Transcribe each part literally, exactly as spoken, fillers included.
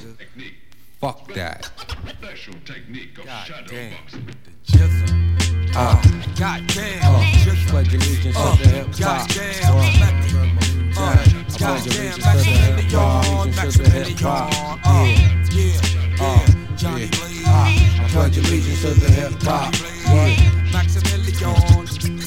nigga. Fuck that. Special technique of shadow boxing. The jizzle. Uh, goddamn. Uh, just pledge allegiance to the hip hop. Goddamn. Goddamn. Maximilian. Maximilian. Yeah, yeah, yeah. Johnny Blaze. I pledge allegiance to the hip hop. Yeah. Maximilian.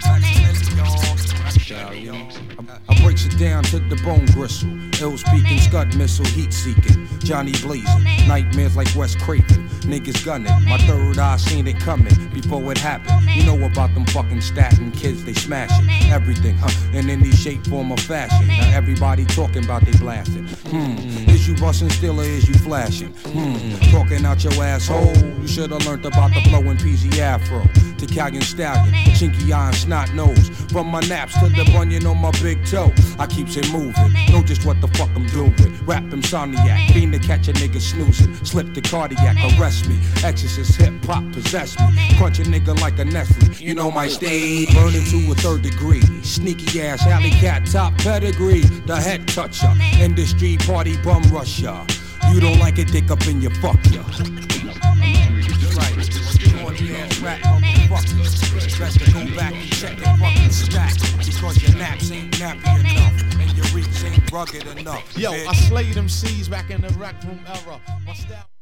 I breaks it down to the bone gristle. Ill speaking, scud missile, heat seeking. Johnny blazing, nightmares like Wes Craven. Niggas gunning, my third eye seen it coming before it happened. You know about them fucking statin kids, they smashing everything, huh? In any shape, form, or fashion. Now everybody talking about they blasting. Hmm, is you busting still or is you flashing? Hmm, talking out your asshole. You should've learned about the flowing P Z Afro. Italian stallion, chinky eye and snot nose. From my naps to the bunion on my big toe, I keeps it moving. Know just what the fuck I'm doing. Rap insomniac, fiend to catch a nigga snoozing. Slip the cardiac, arrest me. Exorcist hip hop possess me. Crunch a nigga like a Nestle. You know my stage, burning to a third degree. Sneaky ass alley cat, top pedigree. The head toucher, industry party bum rusher. You don't like it, dick up in your fuck ya. Right. Ass rap, motherfuckers. Best to go back and check your fucking stack. Because your naps ain't nappy enough. And your reach ain't rugged enough. Yo, bitch. I slayed them C's back in the rec room era. My style